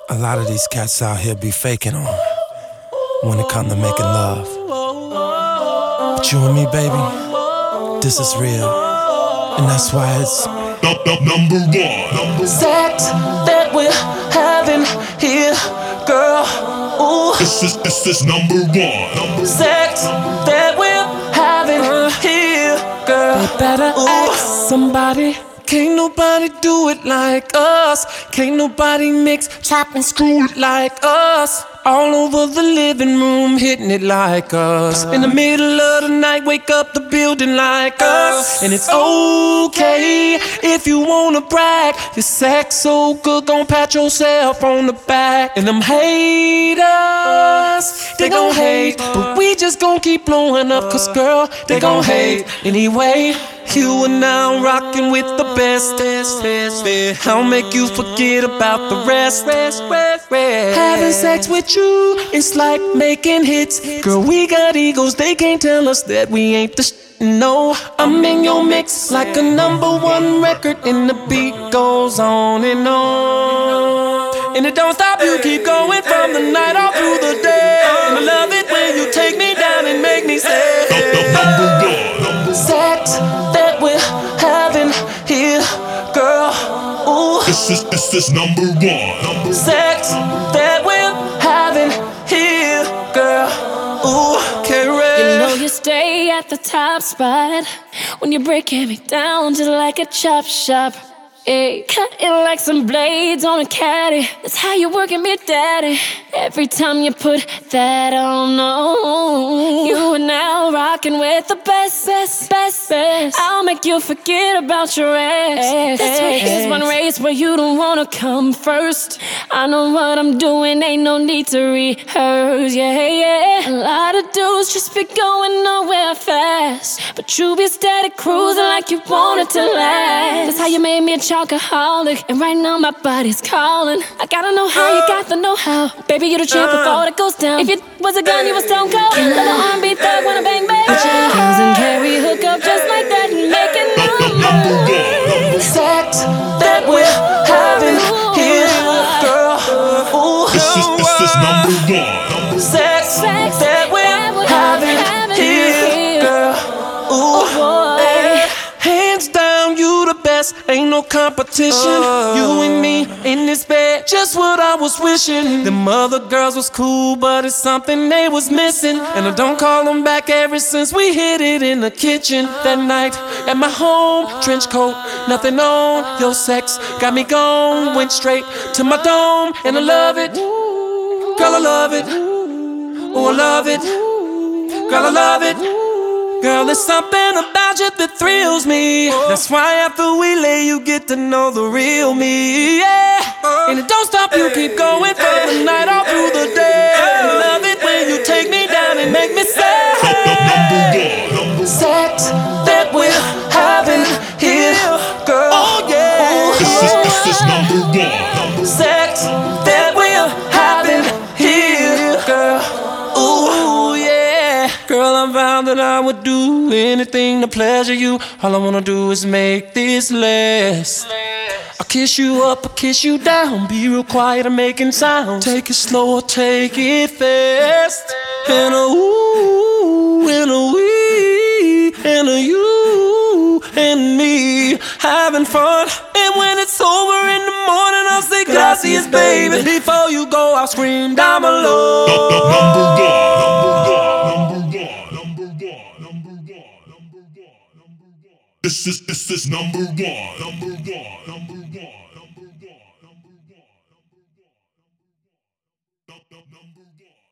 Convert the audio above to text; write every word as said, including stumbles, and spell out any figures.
A lot of these cats out here be faking on when it come to making love. But you and me, baby, this is real. And that's why it's number one. Sex that we're having here, girl. Ooh. This is, this is number one. Sex that we're having here, girl. They better Ooh. ask somebody. Can't nobody do it like us. Can't nobody mix, chop, and screw it like us. All over the living room, hitting it like us. In the middle of the night, wake up the building like us. And it's okay if you wanna brag. Your sex so good, gon' pat yourself on the back. And them haters, they gon' hate, but we just gon' keep blowing up. Cause girl, they gon' hate anyway. You are now rocking with the best. I'll make you forget about the rest. Having sex with you, it's like making hits. Girl, we got egos, they can't tell us that we ain't the sh- No, I'm in your mix like a number one record, and the beat goes on and on. And it don't stop, you keep going from the night all through the day. And I love it when you take me down and make me say sex that we're having here, girl. Ooh. This is, this is number one. Sex that we're having here, girl. Ooh, K-Red. You know you stay at the top spot when you're breaking me down just like a chop shop. Hey, cut it like some blades on a caddy. That's how you working me, daddy. Every time you put that on, no, you are now rocking with the best, best, best, best. I'll make you forget about your ex. This race is one race where you don't wanna come first. I know what I'm doing, ain't no need to rehearse. Yeah, yeah. A lot of dudes just be going nowhere fast, but you be steady cruising like you want it to last. That's how you made me a alcoholic, and right now my body's calling. I gotta know how you got the know-how. Baby, you the champ before it goes down. If you was a gun, you was stone cold. Let the R and B thug wanna bang bang. Put your hands and carry hook up just like that and make it number. Sex that we're having here, girl. Ooh. This is, this is number one. Sex that we're having here, girl. Ooh. Hands down, you the best, ain't no competition. uh, You and me in this bed, just what I was wishing. Them other girls was cool, but it's something they was missing. And I don't call them back ever since we hit it in the kitchen. That night at my home, trench coat, nothing on. Your sex got me gone, went straight to my dome. And I love it, girl, I love it. Oh, I love it, girl, I love it. Girl, there's something about you that thrills me. That's why after we lay, you get to know the real me. Yeah, and it don't stop, you keep going from the night all through the day. I love it when you take me down and make me say sex that we're having here, girl. Oh yeah. This is, this is number one. Sex that we're having here, girl. Ooh yeah. Girl, I vowed that I would do anything to pleasure you. All I wanna do is make this last. I'll kiss you up, I'll kiss you down. Be real quiet, I'm making sound. Take it slow or take it fast. And a ooh, and a wee, and a you, and me having fun. And when it's over in the morning, I'll say gracias, baby. Before you go, I'll scream down below. Number one. Number one. Number one. Number one. Number one. Number one. This is, this is number one. Number one. Number one. Number one. Number one. Number one. Number one.